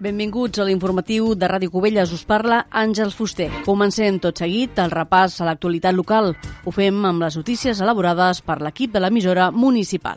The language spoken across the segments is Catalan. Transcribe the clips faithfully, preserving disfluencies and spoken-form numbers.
Benvinguts a l'informatiu de Ràdio Cubelles. Us parla Àngels Fuster. Comencem tot seguit el repàs a l'actualitat local. Ho fem amb les notícies elaborades per l'equip de l'emissora municipal.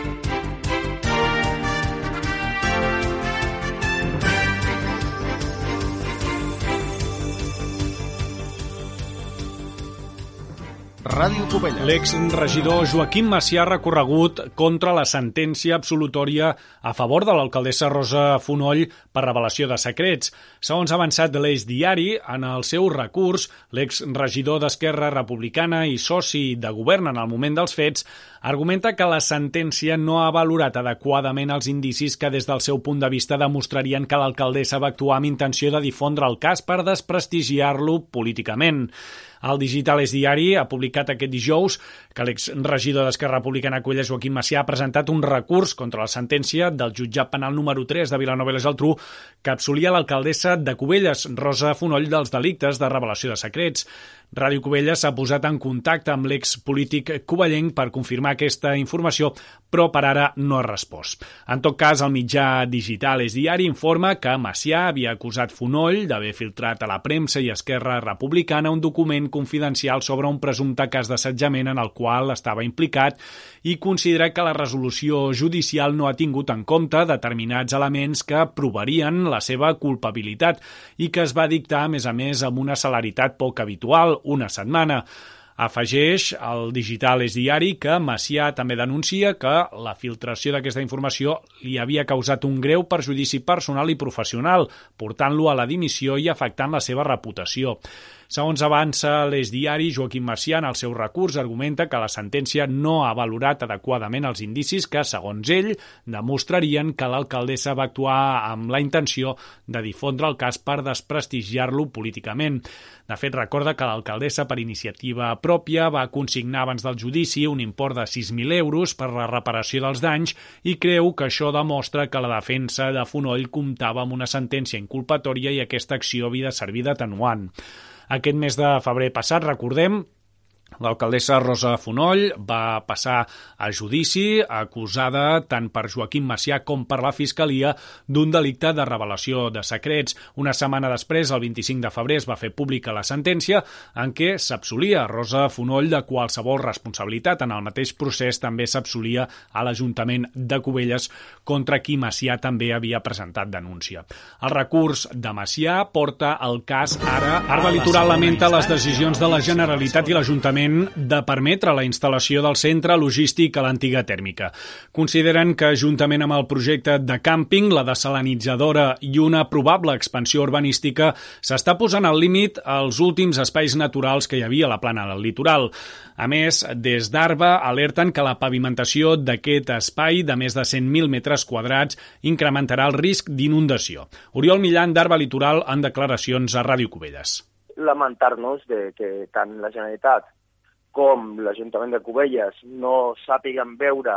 Ràdio Cubelles. L'exregidor Joaquim Macià ha recorregut contra la sentència absolutòria a favor de l'alcaldessa Rosa Fonoll per revelació de secrets. Segons ha avançat de l'Eix Diari, en el seu recurs, l'exregidor d'Esquerra Republicana i soci de govern en el moment dels fets argumenta que la sentència no ha valorat adequadament els indicis que des del seu punt de vista demostrarien que l'alcaldessa va actuar amb intenció de difondre el cas per desprestigiar-lo políticament. El digital És Diari ha publicat aquest dijous que l'exregidor d'Esquerra Republicana a Cubelles, Joaquim Macià, ha presentat un recurs contra la sentència del jutjat penal número tres de Vilanova i la Geltrú que absolia l'alcaldessa de Cubelles, Rosa Fonoll, dels delictes de revelació de secrets. Ràdio Cubelles s'ha posat en contacte amb l'expolític cuballenc per confirmar aquesta informació, però per ara no ha respost. En tot cas, el mitjà digital És Diari informa que Macià havia acusat Fonoll d'haver filtrat a la premsa i Esquerra Republicana un document confidencial sobre un presumpte cas d'assetjament en el qual estava implicat i considera que la resolució judicial no ha tingut en compte determinats elements que provarien la seva culpabilitat i que es va dictar, a més a més, amb una celeritat poc habitual, una setmana. Afegeix el digital És Diari que Macià també denuncia que la filtració d'aquesta informació li havia causat un greu perjudici personal i professional, portant-lo a la dimissió i afectant la seva reputació. Segons avança l'Eix Diari, Joaquim Macià, en el seu recurs, argumenta que la sentència no ha valorat adequadament els indicis que, segons ell, demostrarien que l'alcaldessa va actuar amb la intenció de difondre el cas per desprestigiar-lo políticament. De fet, recorda que l'alcaldessa, per iniciativa pròpia, va consignar abans del judici un import de sis mil euros per la reparació dels danys i creu que això demostra que la defensa de Fonoll comptava amb una sentència inculpatòria i aquesta acció havia de servir d'atenuant. Aquest mes de febrer passat, recordem, l'alcaldessa Rosa Fonoll va passar a judici acusada tant per Joaquim Macià com per la Fiscalia d'un delicte de revelació de secrets. Una setmana després, el vint-i-cinc de febrer, es va fer pública la sentència en què s'absolia Rosa Fonoll de qualsevol responsabilitat. En el mateix procés també s'absolia a l'Ajuntament de Cubelles, contra qui Macià també havia presentat denúncia. El recurs de Macià porta el cas ara... Arba Litoral lamenta les decisions de la Generalitat i l'Ajuntament de permetre la instal·lació del centre logístic a l'antiga tèrmica. Consideren que, juntament amb el projecte de càmping, la desalinitzadora i una probable expansió urbanística, s'està posant al límit els últims espais naturals que hi havia a la plana del litoral. A més, des d'Arba alerten que la pavimentació d'aquest espai de més de cent mil metres quadrats incrementarà el risc d'inundació. Oriol Millan, d'Arba Litoral, en declaracions a Ràdio Cubelles. Lamentar-nos de que tant la Generalitat com l'Ajuntament de Cubelles no sàpiguen veure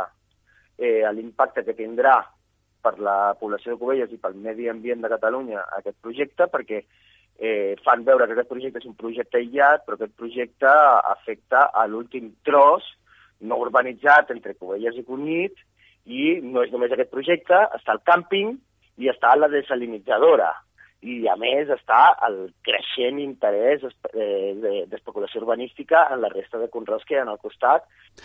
eh, l'impacte que tindrà per la població de Cubelles i pel medi ambient de Catalunya aquest projecte, perquè eh, fan veure que aquest projecte és un projecte aïllat, però aquest projecte afecta a l'últim tros no urbanitzat entre Cubelles i Cunit, i no és només aquest projecte, està el càmping i està la desalinitzadora. I, a més, està el creixent interès d'especulació urbanística en la resta de conreus que hi ha al costat.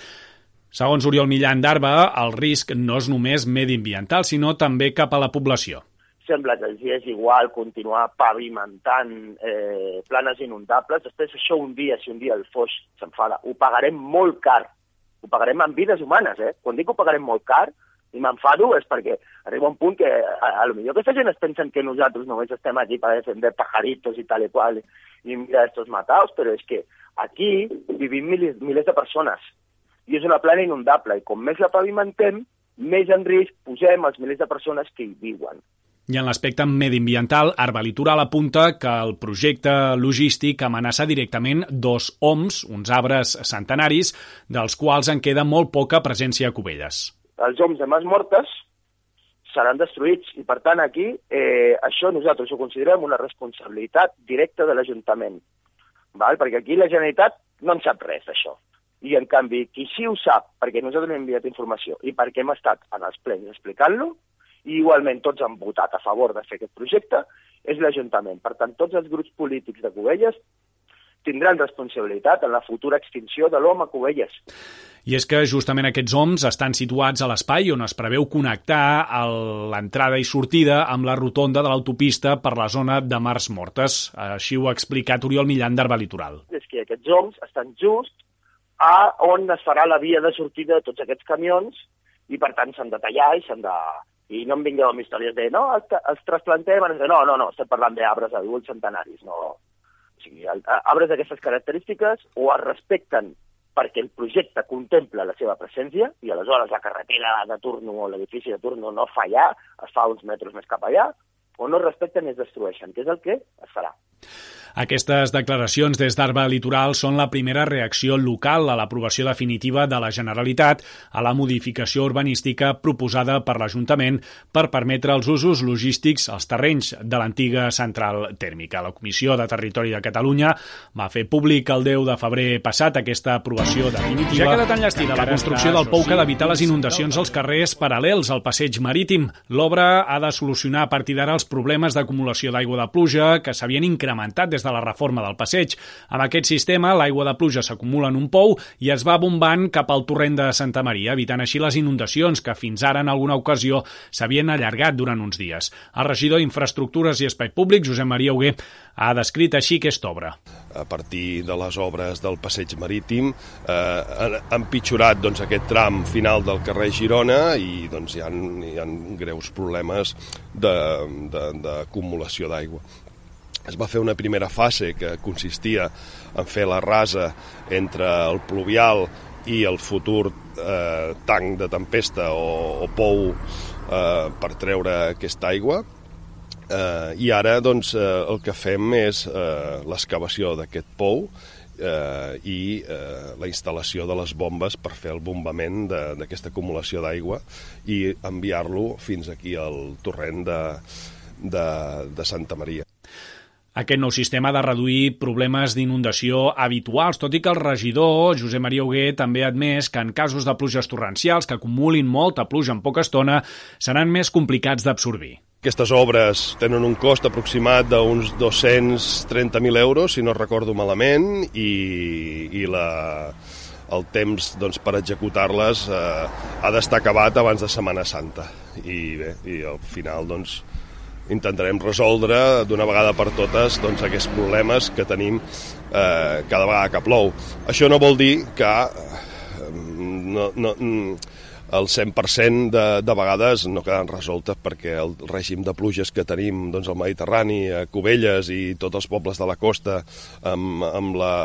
Segons Oriol Millan d'Arba, el risc no és només mediambiental, sinó també cap a la població. Sembla que els és igual continuar pavimentant eh, planes inundables. Després això un dia, si un dia el Foix s'enfada, ho pagarem molt car. Ho pagarem amb vides humanes, eh? Quan dic que ho pagarem molt car, i m'enfado és perquè arriba un punt que a, a lo millor aquesta gent es pensen que nosaltres només estem aquí per defender pajaritos i tal i qual i mira estos mataos, però és que aquí vivim milers, milers de persones i és una plana inundable i com més la pavimentem, més en risc posem els milers de persones que hi viuen. I en l'aspecte mediambiental, Arba Litoral apunta que el projecte logístic amenaça directament dos oms, uns arbres centenaris, dels quals en queda molt poca presència a Cubelles. Els oms de Mas Mortes seran destruïts i, per tant, aquí eh, això nosaltres ho considerem una responsabilitat directa de l'Ajuntament, val? Perquè aquí la Generalitat no en sap res d'això. I, en canvi, qui sí ho sap, perquè nosaltres hem enviat informació i perquè hem estat en els plens explicant-lo, i igualment tots han votat a favor de fer aquest projecte, és l'Ajuntament. Per tant, tots els grups polítics de Cubelles tindran responsabilitat en la futura extinció de l'hom a Cubelles. I és que justament aquests oms estan situats a l'espai on es preveu connectar l'entrada i sortida amb la rotonda de l'autopista per la zona de Mars Mortes. Així ho ha explicat Oriol Millan d'Arba Litoral. És que aquests oms estan just a on es farà la via de sortida de tots aquests camions i, per tant, s'han de tallar i s'han de... I no em vingueu amb històries de no, els, els trasplantem, no, no, no, estem parlant d'arbres adults centenaris, no. O sigui, arbres d'aquestes característiques o es respecten perquè el projecte contempla la seva presència i aleshores la carretera de turno o l'edifici de turno no fa allà, es fa uns metres més cap allà, o no es respecten i es destrueixen, que és el que es farà. Aquestes declaracions des d'Arba Litoral són la primera reacció local a l'aprovació definitiva de la Generalitat a la modificació urbanística proposada per l'Ajuntament per permetre els usos logístics als terrenys de l'antiga central tèrmica. La Comissió de Territori de Catalunya va fer públic el deu de febrer passat aquesta aprovació definitiva. Ja ha quedat enllestida la construcció del pou que ha d'evitar les inundacions als carrers paral·lels al passeig marítim. L'obra ha de solucionar a partir d'ara els problemes d'acumulació d'aigua de pluja que s'havien incrementat des de la reforma del passeig. Amb aquest sistema, l'aigua de pluja s'acumula en un pou i es va bombant cap al torrent de Santa Maria, evitant així les inundacions que fins ara en alguna ocasió s'havien allargat durant uns dies. El regidor d'Infraestructures i Espai Públic, Josep Maria Hugué, ha descrit així aquesta obra. A partir de les obres del passeig marítim eh, han empitjorat doncs, aquest tram final del carrer Girona i doncs, hi ha, hi ha greus problemes d'acumulació d'aigua. Es va fer una primera fase que consistia en fer la rasa entre el pluvial i el futur eh, tanc de tempesta o, o pou eh, per treure aquesta aigua. Eh, I ara doncs, eh, el que fem és eh, l'excavació d'aquest pou eh, i eh, la instal·lació de les bombes per fer el bombament d'aquesta acumulació d'aigua i enviar-lo fins aquí al torrent de, de, de Santa Maria. Aquest nou sistema ha de reduir problemes d'inundació habituals, tot i que el regidor, Josep Maria Hugué, també ha admès que en casos de pluges torrencials que acumulin molta pluja en poca estona seran més complicats d'absorbir. Aquestes obres tenen un cost aproximat d'uns dos-cents trenta mil euros, si no recordo malament, i, i la, el temps doncs, per executar-les eh, ha d'estar acabat abans de Setmana Santa. I bé, i al final doncs, intentarem resoldre d'una vegada per totes doncs, aquests problemes que tenim eh, cada vegada que plou. Això no vol dir que eh, no, no, el cent per cent de, de vegades no queden resoltes perquè el règim de pluges que tenim doncs, al Mediterrani, a Cubelles i tots els pobles de la costa amb, amb la...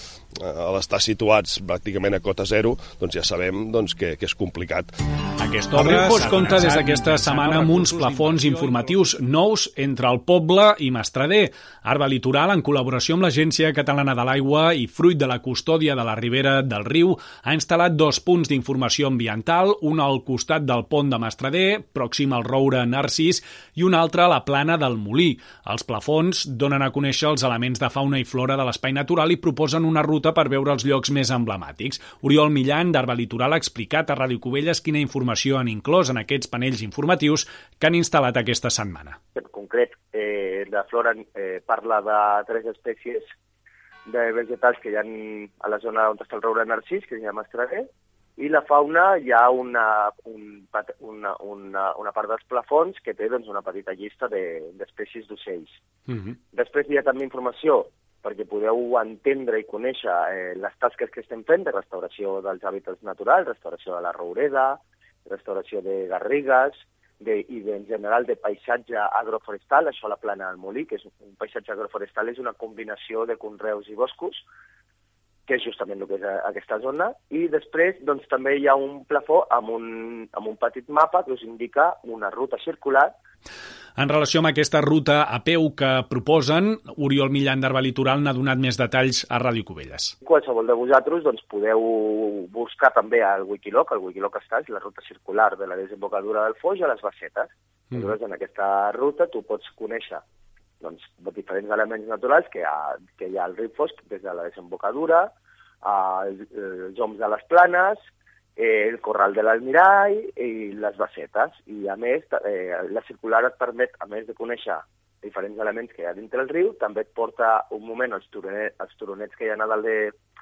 a l'estar situats pràcticament a cota zero, doncs ja sabem doncs, que, que és complicat. Aquesta obra es compta des d'aquesta setmana amb uns plafons informatius nous entre el poble i Mastrader. Arba Litoral, en col·laboració amb l'Agència Catalana de l'Aigua i fruit de la custòdia de la ribera del riu, ha instal·lat dos punts d'informació ambiental, un al costat del pont de Mastrader, pròxim al roure Narcís, i un altre a la plana del Molí. Els plafons donen a conèixer els elements de fauna i flora de l'espai natural i proposen una ruta per veure els llocs més emblemàtics. Oriol Millan, d'Arba Litoral, ha explicat a Ràdio Cubelles quina informació han inclòs en aquests panells informatius que han instal·lat aquesta setmana. En concret, eh, la flora eh, parla de tres espècies de vegetals que hi ha a la zona on està el roure Narcís, que es llama Mastrader, i la fauna hi ha una, un, una, una, una part dels plafons que té doncs, una petita llista d'espècies de, d'ocells. Mm-hmm. Després hi ha també informació perquè podeu entendre i conèixer eh, les tasques que estem fent de restauració dels hàbitats naturals, restauració de la roureda, restauració de garrigues de, i de, en general de paisatge agroforestal, això a la plana del Molí, que és un paisatge agroforestal, és una combinació de conreus i boscos, que és justament el que és aquesta zona, i després doncs, també hi ha un plafó amb un, amb un petit mapa que us indica una ruta circular. En relació amb aquesta ruta a peu que proposen, Oriol Millan d'Arba Litoral n'ha donat més detalls a Ràdio Cubelles. Qualsevol de vosaltres doncs, podeu buscar també al Wikiloc, el Wikiloc està, és la ruta circular de la desembocadura del Foix a les Bassetes. Mm. Llavors, en aquesta ruta tu pots conèixer doncs, diferents elements naturals que hi ha, que hi ha al riu Foix, des de la desembocadura, als, als oms de les planes, eh, el corral de l'Almirall i les bassetes. I a més, eh, la circular et permet, a més de conèixer diferents elements que hi ha dintre el riu, també et porta un moment als turonets, als turonets que hi ha a dalt de,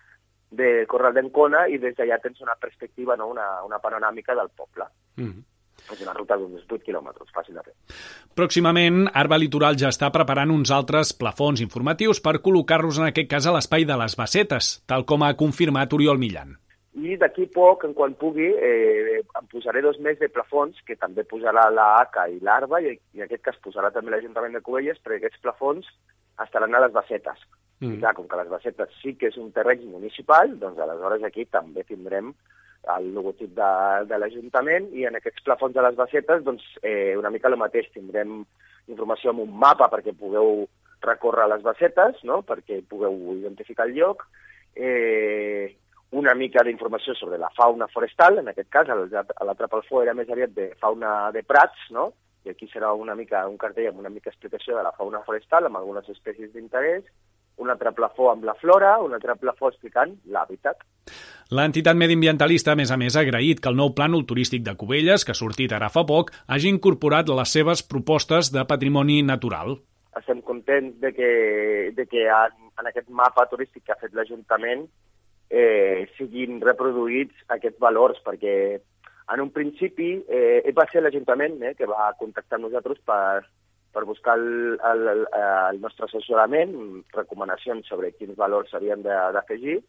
de Corral d'Encona i des d'allà tens una perspectiva, no? una, una panoràmica del poble. Mm-hmm. És una ruta d'uns vuit quilòmetres, fàcil de fer. Pròximament, Arba Litoral ja està preparant uns altres plafons informatius per col·locar-los en aquest cas a l'espai de les bassetes, tal com ha confirmat Oriol Millan. I d'aquí poc, en quan pugui, eh, em posaré dos més de plafons, que també posarà la A C A i l'Arba, i, i en aquest cas posarà també l'Ajuntament de Cubelles, perquè aquests plafons estaran a les bassetes. Mm. I clar, com que les bassetes sí que és un terreny municipal, doncs aleshores aquí també tindrem el logotip de, de l'Ajuntament i en aquests plafons de les bassetes doncs, eh, una mica el mateix. Tindrem informació amb un mapa perquè pugueu recórrer les bassetes, no? Perquè pugueu identificar el lloc, eh, una mica d'informació sobre la fauna forestal, en aquest cas, a l'altre plafó era més aviat de fauna de prats, no? I aquí serà una mica un cartell amb una mica explicació de la fauna forestal, amb algunes espècies d'interès, un altre plafó amb la flora, un altre plafó explicant l'hàbitat. L'entitat mediambientalista, a més a més, ha agraït que el nou plànol turístic de Cubelles, que ha sortit ara fa poc, hagi incorporat les seves propostes de patrimoni natural. Estem contents de que, de que en, en aquest mapa turístic que ha fet l'Ajuntament eh, siguin reproduïts aquests valors, perquè en un principi eh, va ser l'Ajuntament eh, que va contactar amb nosaltres per, per buscar el, el, el, el nostre assessorament, recomanacions sobre quins valors s'havien d'afegir,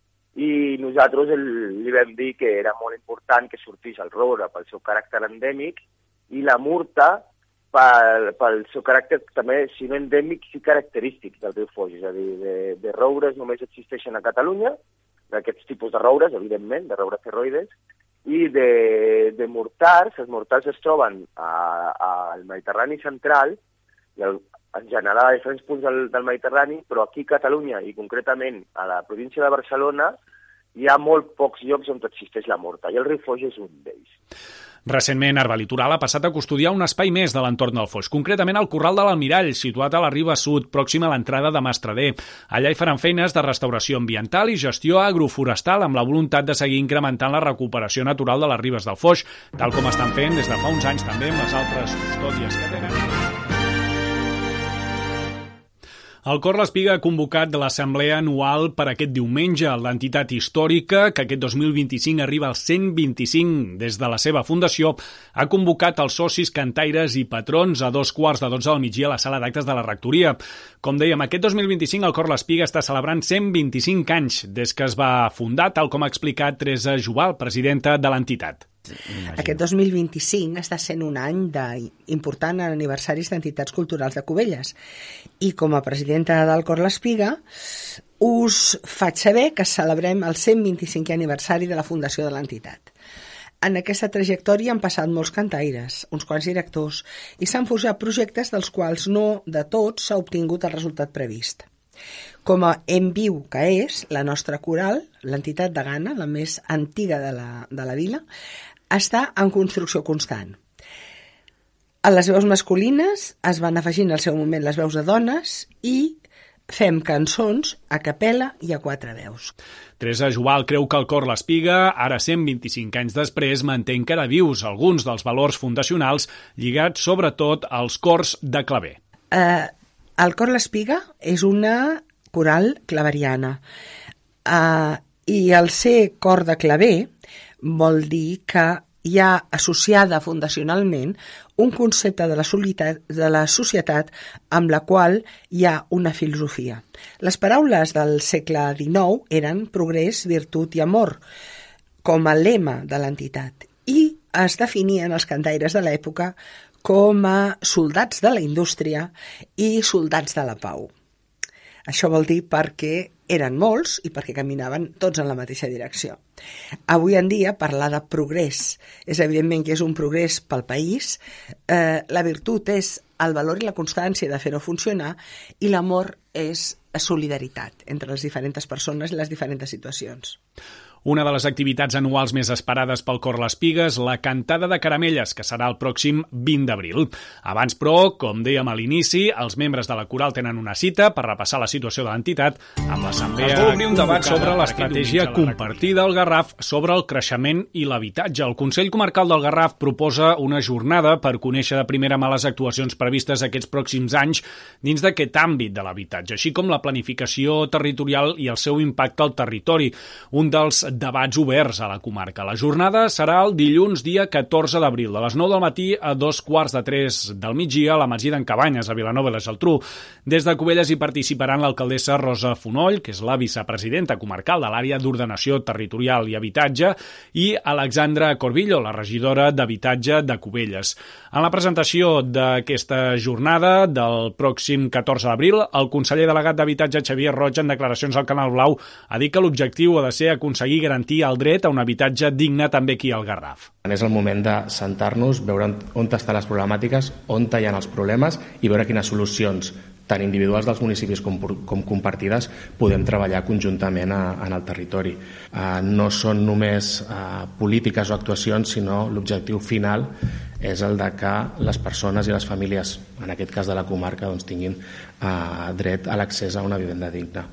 i nosaltres el, li vam dir que era molt important que sortís el roure pel seu caràcter endèmic i la murta pel, pel seu caràcter també, si no endèmic, sí característic del riu Foix. És a dir, de, de roures només existeixen a Catalunya, d'aquests tipus de roures, evidentment, de roures ferroides, i de, de mortars. Els mortars es troben al Mediterrani central, i el, en general a diferents punts del, del Mediterrani, però aquí a Catalunya i concretament a la província de Barcelona hi ha molt pocs llocs on existeix la morta, i el riu Foix és un d'ells. Recentment, Arba Litoral ha passat a custodiar un espai més de l'entorn del Foix, concretament el Corral de l'Almirall, situat a la riba sud, pròxima a l'entrada de Mastrader. Allà hi faran feines de restauració ambiental i gestió agroforestal amb la voluntat de seguir incrementant la recuperació natural de les ribes del Foix, tal com estan fent des de fa uns anys també amb les altres custòdies que tenen. El Cor l'Espiga ha convocat de l'assemblea anual per aquest diumenge. L'entitat històrica, que aquest dos mil vint-i-cinc arriba als cent vint-i-cinc des de la seva fundació, ha convocat els socis, cantaires i patrons a dos quarts de dotze del migdia a la sala d'actes de la rectoria. Com dèiem, aquest dos mil vint-i-cinc el Cor l'Espiga està celebrant cent vint-i-cinc anys des que es va fundar, tal com ha explicat Teresa Jubal, presidenta de l'entitat. Aquest dos mil vint-i-cinc està sent un any important en aniversaris d'entitats culturals de Cubelles i com a presidenta del Cor l'Espiga us faig saber que celebrem el cent vint-i-cinquè aniversari de la fundació de l'entitat. En aquesta trajectòria han passat molts cantaires, uns quants directors, i s'han forjat projectes dels quals no de tots s'ha obtingut el resultat previst. Com a En Viu, que és la nostra coral, l'entitat de Gana, la més antiga de la, de la vila, està en construcció constant. A les veus masculines es van afegint al seu moment les veus de dones i fem cançons a capella i a quatre veus. Teresa Jubal creu que el Cor l'Espiga, ara cent vint-i-cinc anys després, manté encara vius alguns dels valors fundacionals lligats sobretot als cors de claver. Eh, el Cor l'Espiga és una coral claveriana eh, i el ser cor de claver vol dir que hi ha associada fundacionalment un concepte de la, solitat, de la societat amb la qual hi ha una filosofia. Les paraules del segle dinou eren progrés, virtut i amor com a lema de l'entitat i es definien els cantaires de l'època com a soldats de la indústria i soldats de la pau. Això vol dir perquè eren molts i perquè caminaven tots en la mateixa direcció. Avui en dia, parlar de progrés és evidentment que és un progrés pel país. Eh, la virtut és el valor i la constància de fer-ho funcionar i l'amor és solidaritat entre les diferents persones i les diferents situacions. Una de les activitats anuals més esperades pel Cor l'Espiga és la Cantada de Caramelles, que serà el pròxim vint d'abril. Abans, però, com dèiem a l'inici, els membres de la coral tenen una cita per repassar la situació de l'entitat amb l'assemblea. Es vol obrir un debat sobre l'estratègia compartida al Garraf sobre el creixement i l'habitatge. El Consell Comarcal del Garraf proposa una jornada per conèixer de primera mà les actuacions previstes aquests pròxims anys dins d'aquest àmbit de l'habitatge, així com la planificació territorial i el seu impacte al territori, un dels debats oberts a la comarca. La jornada serà el dilluns dia catorze d'abril, de les nou del matí a dos quarts de tres del migdia a la Masia d'en Cabanyes, a Vilanova i la Geltrú. Des de Cubelles hi participaran l'alcaldessa Rosa Fonoll, que és la vicepresidenta comarcal de l'àrea d'ordenació territorial i habitatge, i Alexandra Corbillo, la regidora d'Habitatge de Cubelles. En la presentació d'aquesta jornada del pròxim catorze d'abril, el conseller delegat d'Habitatge, Xavier Roig, en declaracions al Canal Blau, ha dit que l'objectiu ha de ser aconseguir garantir el dret a un habitatge digne també aquí al Garraf. És el moment de sentar-nos, veure on estan les problemàtiques, on hi ha els problemes i veure quines solucions, tant individuals dels municipis com, com compartides, podem treballar conjuntament a, en el territori. Uh, no són només uh, polítiques o actuacions, sinó l'objectiu final és el de que les persones i les famílies, en aquest cas de la comarca, doncs, tinguin uh, dret a l'accés a una vivenda digna.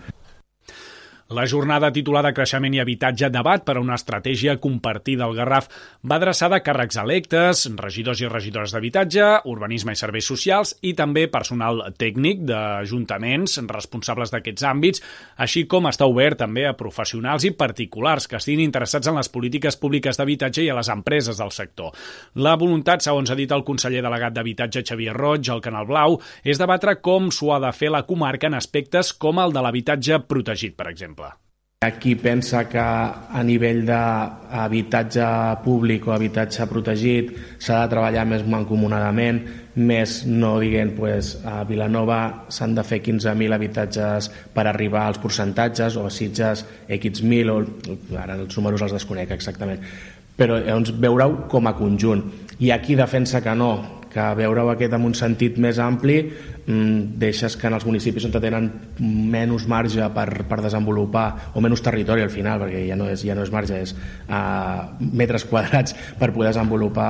La jornada titulada Creixement i habitatge, debat per a una estratègia compartida al Garraf va adreçada a càrrecs electes, regidors i regidores d'habitatge, urbanisme i serveis socials i també personal tècnic d'ajuntaments responsables d'aquests àmbits, així com està obert també a professionals i particulars que estiguin interessats en les polítiques públiques d'habitatge i a les empreses del sector. La voluntat, segons ha dit el conseller delegat d'Habitatge Xavier Roig al Canal Blau, és debatre com s'ho ha de fer la comarca en aspectes com el de l'habitatge protegit, per exemple. Qui pensa que a nivell d'habitatge públic o habitatge protegit s'ha de treballar més mancomunadament, més no diguent pues, a Vilanova s'han de fer quinze mil habitatges per arribar als percentatges o a Sitges X mil, o ara els números els desconec exactament, però llavors veure-ho com a conjunt. Hi ha qui defensa que no, que veure-ho aquest en un sentit més ampli mmm, deixes que en els municipis on tenen menys marge per, per desenvolupar, o menys territori al final, perquè ja no és, ja no és marge, és uh, metres quadrats per poder desenvolupar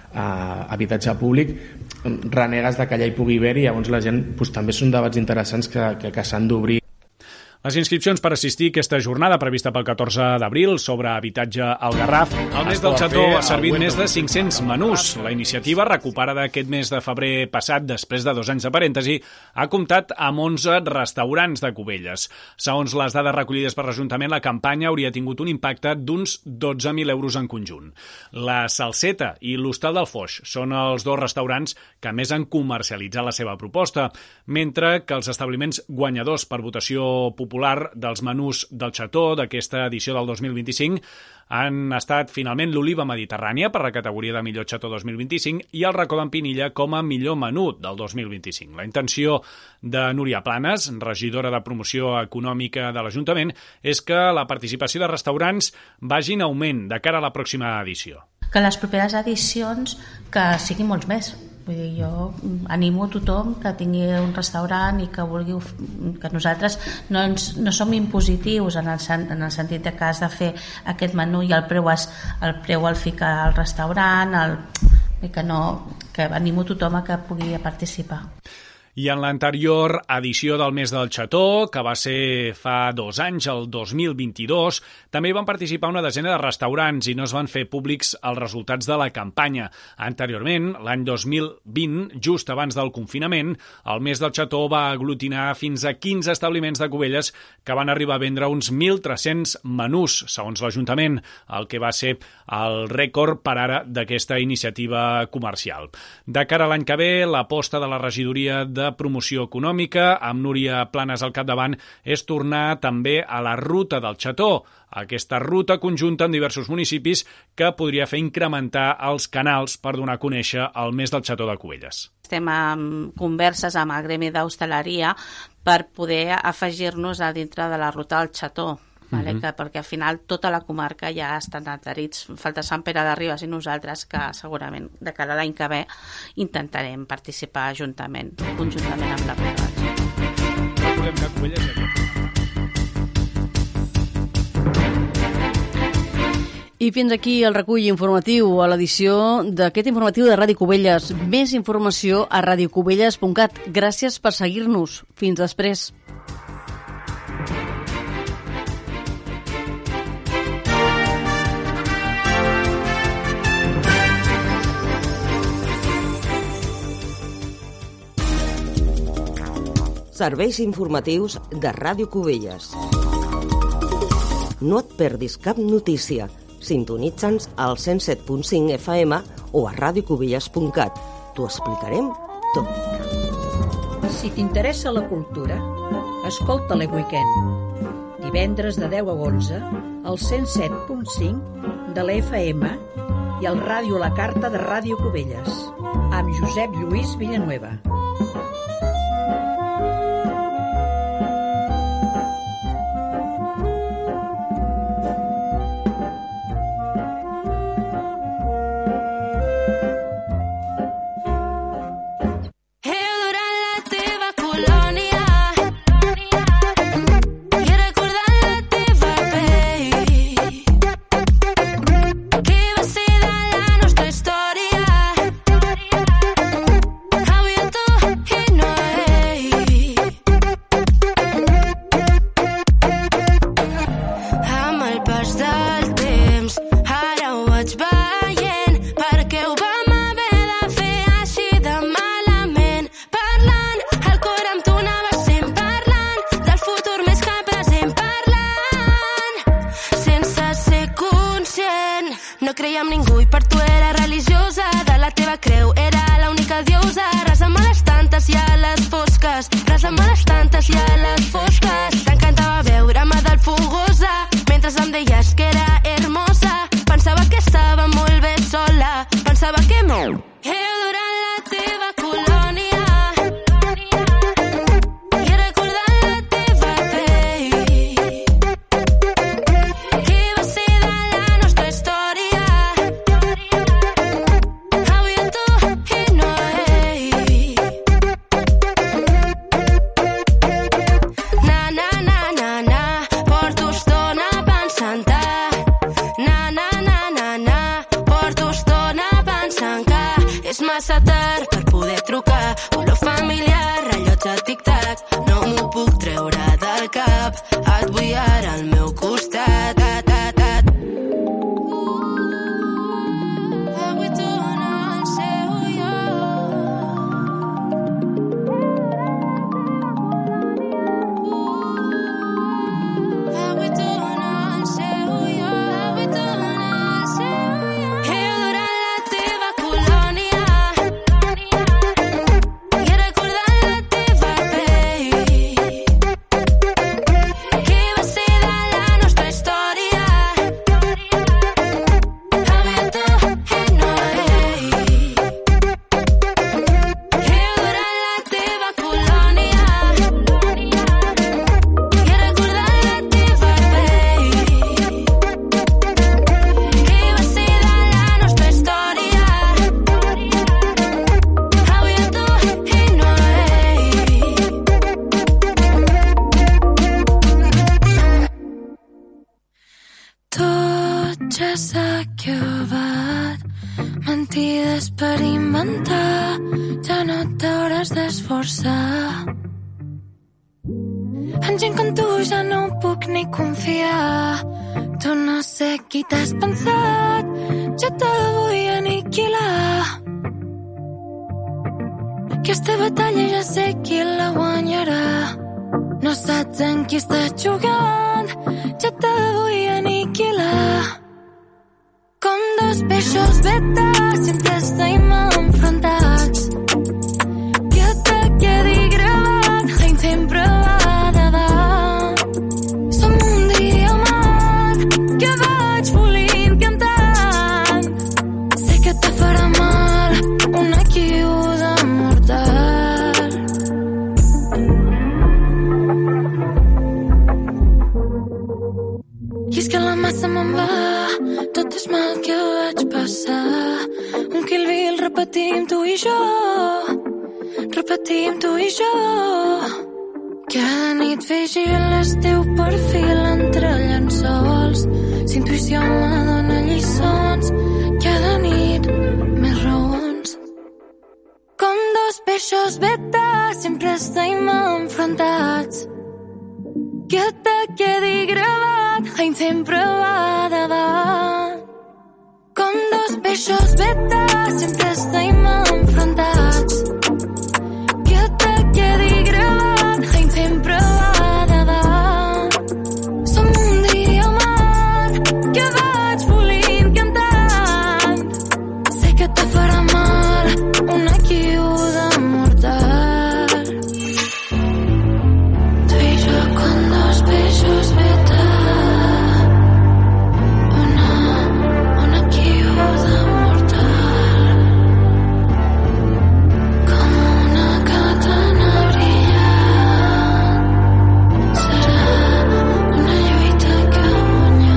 uh, habitatge públic, renegues de que allà hi pugui haver i llavors la gent pues, també són debats interessants que, que, que s'han d'obrir. Les inscripcions per assistir a aquesta jornada prevista pel catorze d'abril sobre habitatge al Garraf. El mes del Xató ha servit més de cinc-cents menús. La iniciativa, recuperada aquest mes de febrer passat, després de dos anys de parèntesi, ha comptat amb onze restaurants de Cubelles. Segons les dades recollides per l'Ajuntament, la campanya hauria tingut un impacte d'uns dotze mil euros en conjunt. La Salseta i l'Hostal del Foix són els dos restaurants que més han comercialitzat la seva proposta, mentre que els establiments guanyadors per votació popular popular dels menús del Xató d'aquesta edició del dos mil vint-i-cinc han estat finalment l'Oliva Mediterrània per la categoria de millor Xató dos mil vint-i-cinc i el Racó d'en Pinilla com a millor menú del dos mil vint-i-cinc. La intenció de Núria Planes, regidora de promoció econòmica de l'Ajuntament, és que la participació de restaurants vagi en augment de cara a la pròxima edició. Que les properes edicions que siguin molts més. Vull dir, jo animo a tothom que tingui un restaurant i que vulgui, que nosaltres no, ens, no som impositius en el, en el sentit de que has de fer aquest menú i el preu, es, el preu el fica al restaurant, el, que, no, que animo a tothom a que pugui participar. I en l'anterior edició del mes del Xató, que va ser fa dos anys, el dos mil vint-i-dos, també van participar una desena de restaurants i no es van fer públics els resultats de la campanya. Anteriorment, l'any dos mil vint, just abans del confinament, el mes del Xató va aglutinar fins a quinze establiments de Cubelles que van arribar a vendre uns mil tres-cents menús, segons l'Ajuntament, el que va ser el rècord per ara d'aquesta iniciativa comercial. De cara a l'any que ve, l'aposta de la regidoria de promoció econòmica, amb Núria Planes al capdavant, és tornar també a la ruta del Xató, aquesta ruta conjunta en diversos municipis que podria fer incrementar els canals per donar a conèixer el mes del Xató de Cubelles. Estem en converses amb el gremi d'hostaleria per poder afegir-nos a dintre de la ruta del Xató. Vale, uh-huh. que, perquè al final tota la comarca ja estan adherits, falta Sant Pere de Ribes i nosaltres, que segurament de cara a l'any que ve intentarem participar juntament, conjuntament amb la ruta. No podem anar a Cubelles, I fins aquí el recull informatiu a l'edició d'aquest informatiu de Ràdio Cubelles. Més informació a radio cubelles punt cat. Gràcies per seguir-nos. Fins després. Serveis informatius de Ràdio Cubelles. No et perdis cap notícia. Sintonitza'ns al cent set punt cinc F M o a radio cubelles punt cat. T'ho explicarem tot. Si t'interessa la cultura, escolta l'E Weekend. Divendres de deu a onze al cent set punt cinc de l'F M i al Ràdio La Carta de Ràdio Cubelles, amb Josep Lluís Villanueva. Cada nit vigil el teu perfil entre llençols. Si intuïció me dona lliçons, cada nit més raons. Com dos peixos beta sempre estem enfrontats. Que te quedi gravat, Hein sempre va davant. Com dos peixos beta sempre estem enfrontats. Que te quedi gravat, Hein sempre va davant. Som un diamant que vaig polint cantant. Sé que te farà mal una quiuda mortal. Tu i jo com dos peixos beta. Una, una quiuda mortal. Com una katana brillant. Serà una lluita que guanyar.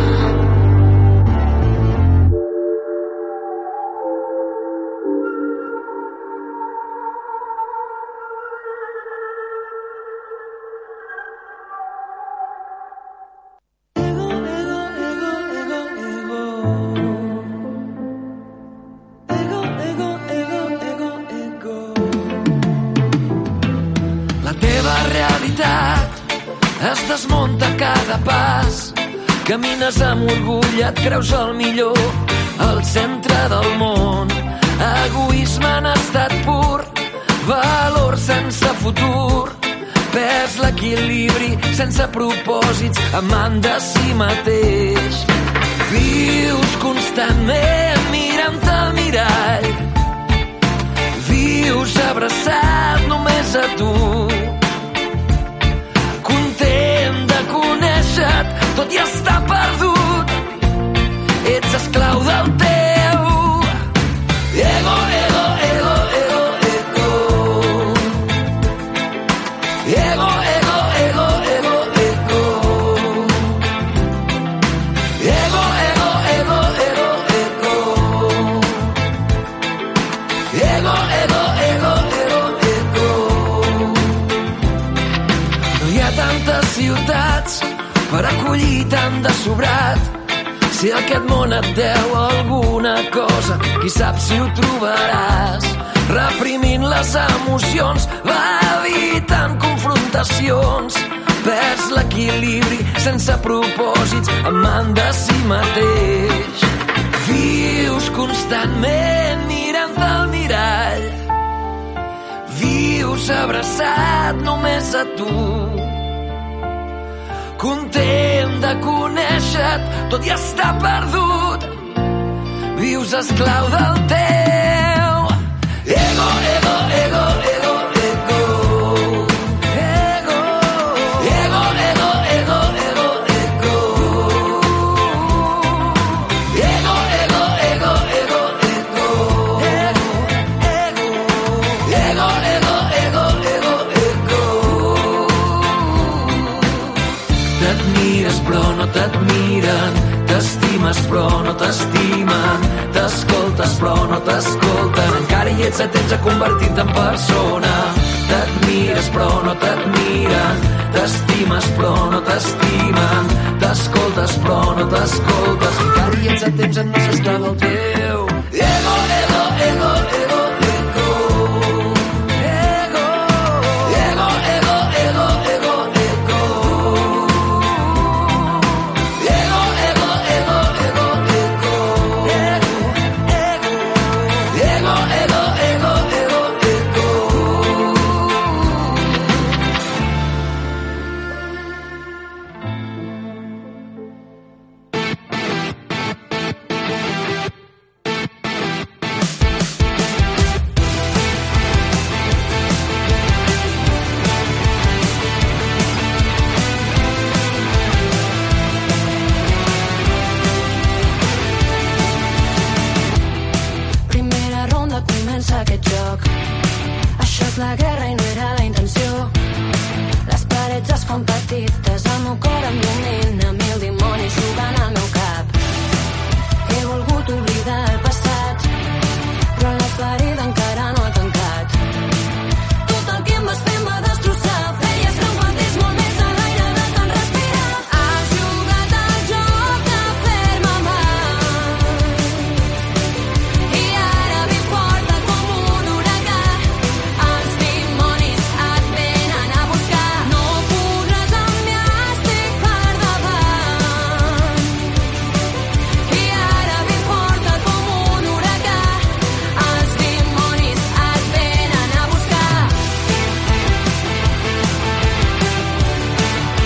La teva realitat es desmunta a cada pas. Camines amb orgull, et creus el millor, al centre del món. Egoisme en estat pur, valor sense futur. Perds l'equilibri sense propòsits, amant de si mateix. Vius constantment mirant al mirall. Vius abraçat només a tu. Content de conèixer-te, tot i estar perdut. Ets esclau del teu ego, ego, ego, ego, ego. Ego, ego, ego, ego, ego. Ego, ego, ego, ego, ego. Ego, ego, ego, ego, ego. No hi ha tantes ciutats per acollir tant de sobrat. Si aquest món et deu alguna cosa, qui sap si ho trobaràs. Reprimint les emocions, va evitant confrontacions. Perds l'equilibri sense propòsits, amant de si mateix. Vius constantment mirant al mirall. Vius abraçat només a tu. Content de conèixer-te, tot i estar perdut. Vius esclau del teu ego, ego, ego, ego, ego. Ego, ego, ego, ego, ego, ego. Ego, ego, ego, ego, ego. Ego, ego, ego, ego, ego, ego. T'admires però no t'admiren, t'estimes però no t'estimen, t'escoltes però no t'escolten, encara hi ets a temps a convertir-te en persona. T'admires però no t'admiren, t'estimes però no t'estimen, t'escoltes però no t'escoltes, encara hi ets a temps a no ser esclau del teu ego, ego, ego, ego. Aquest joc, això és la guerra i no era la intenció. Les parets es fan petites, el meu cor em domina, mil dimonis jugant